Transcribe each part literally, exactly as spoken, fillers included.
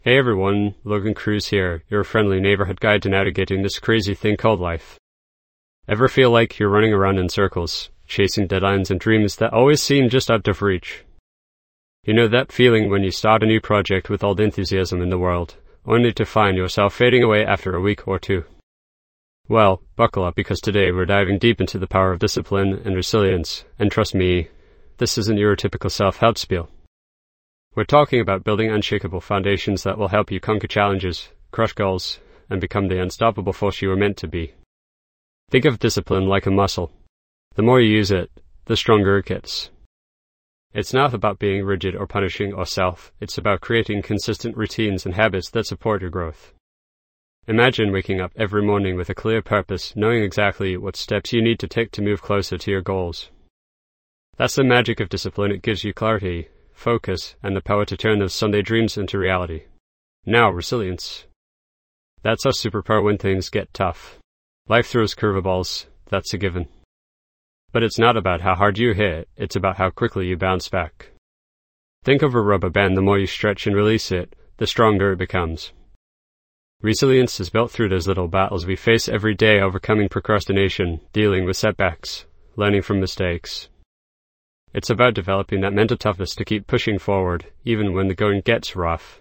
Hey everyone, Logan Cruz here, your friendly neighborhood guide to navigating this crazy thing called life. Ever feel like you're running around in circles, chasing deadlines and dreams that always seem just out of reach? You know that feeling when you start a new project with all the enthusiasm in the world, only to find yourself fading away after a week or two? Well, buckle up, because today we're diving deep into the power of discipline and resilience, and trust me, this isn't your typical self-help spiel. We're talking about building unshakable foundations that will help you conquer challenges, crush goals, and become the unstoppable force you were meant to be. Think of discipline like a muscle. The more you use it, the stronger it gets. It's not about being rigid or punishing yourself. It's about creating consistent routines and habits that support your growth. Imagine waking up every morning with a clear purpose, knowing exactly what steps you need to take to move closer to your goals. That's the magic of discipline. It gives you clarity, focus, and the power to turn those Sunday dreams into reality. Now, resilience. That's our superpower when things get tough. Life throws curveballs, that's a given. But it's not about how hard you hit, it's about how quickly you bounce back. Think of a rubber band. The more you stretch and release it, the stronger it becomes. Resilience is built through those little battles we face every day, overcoming procrastination, dealing with setbacks, learning from mistakes. It's about developing that mental toughness to keep pushing forward, even when the going gets rough.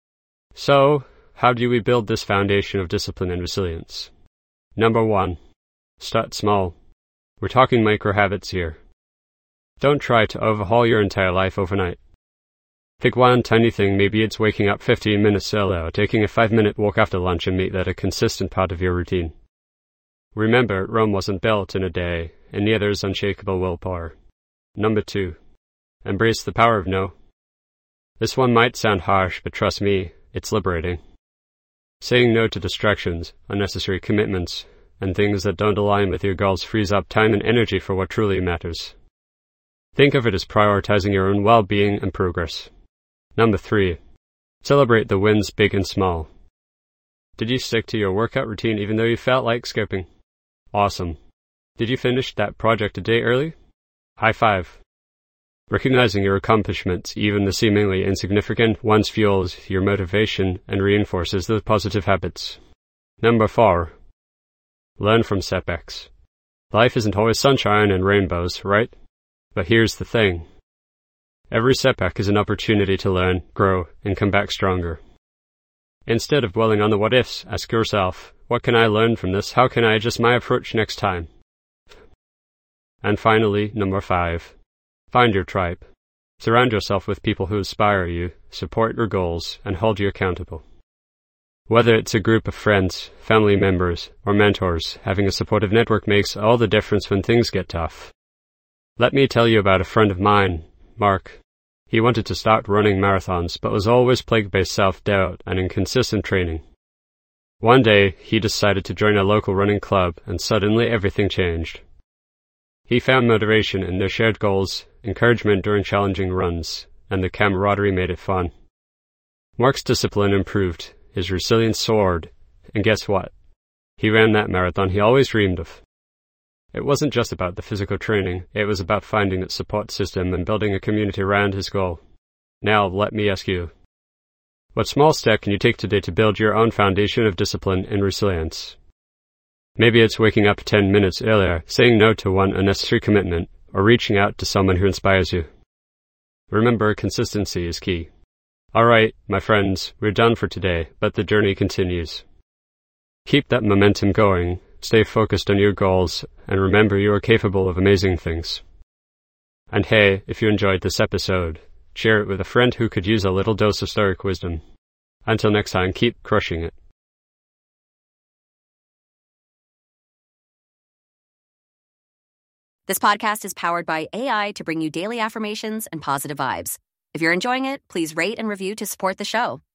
So, how do we build this foundation of discipline and resilience? Number one, start small. We're talking micro habits here. Don't try to overhaul your entire life overnight. Pick one tiny thing. Maybe it's waking up fifteen minutes earlier, or taking a five-minute walk after lunch, and make that a consistent part of your routine. Remember, Rome wasn't built in a day, and neither is unshakable willpower. Number two, embrace the power of no. This one might sound harsh, but trust me, it's liberating. Saying no to distractions, unnecessary commitments, and things that don't align with your goals frees up time and energy for what truly matters. Think of it as prioritizing your own well-being and progress. Number three, celebrate the wins, big and small. Did you stick to your workout routine even though you felt like skipping? Awesome. Did you finish that project a day early? High five. Recognizing your accomplishments, even the seemingly insignificant ones, fuels your motivation and reinforces the positive habits. Number four, learn from setbacks. Life isn't always sunshine and rainbows, right? But here's the thing. Every setback is an opportunity to learn, grow, and come back stronger. Instead of dwelling on the what-ifs, ask yourself, what can I learn from this? How can I adjust my approach next time? And finally, number five, find your tribe. Surround yourself with people who inspire you, support your goals, and hold you accountable. Whether it's a group of friends, family members, or mentors, having a supportive network makes all the difference when things get tough. Let me tell you about a friend of mine, Mark. He wanted to start running marathons, but was always plagued by self-doubt and inconsistent training. One day, he decided to join a local running club, and suddenly everything changed. He found motivation in their shared goals, encouragement during challenging runs, and the camaraderie made it fun. Mark's discipline improved, his resilience soared, and guess what? He ran that marathon he always dreamed of. It wasn't just about the physical training, it was about finding that support system and building a community around his goal. Now, let me ask you, what small step can you take today to build your own foundation of discipline and resilience? Maybe it's waking up ten minutes earlier, saying no to one unnecessary commitment, or reaching out to someone who inspires you. Remember, consistency is key. Alright, my friends, we're done for today, but the journey continues. Keep that momentum going, stay focused on your goals, and remember you are capable of amazing things. And hey, if you enjoyed this episode, share it with a friend who could use a little dose of stoic wisdom. Until next time, keep crushing it. This podcast is powered by A I to bring you daily affirmations and positive vibes. If you're enjoying it, please rate and review to support the show.